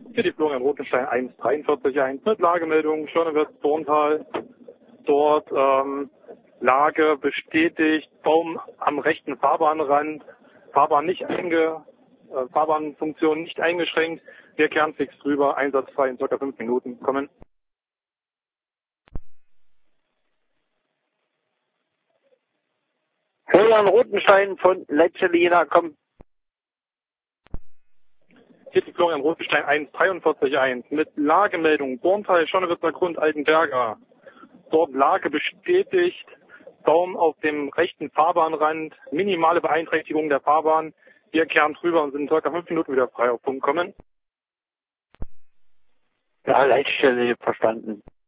Hier die Florian Rotenstein 143.1 mit Lagemeldung Schönewitz-Dorntal. Dort Lage bestätigt, Baum am rechten Fahrbahnrand, Fahrbahnfunktion nicht eingeschränkt. Wir kehren fix drüber, einsatzfrei in ca. 5 Minuten. Kommen. Florian Rotenstein von Letzelina, komm. Hier die Florian Rotenstein 143.1 mit Lagemeldung Borntal, Schönewitzer Grund, Altenberger. Dort Lage bestätigt, Baum auf dem rechten Fahrbahnrand, minimale Beeinträchtigung der Fahrbahn. Wir kehren drüber und sind in ca. 5 Minuten wieder frei auf Punkt. Kommen. Ja, Leitstelle verstanden.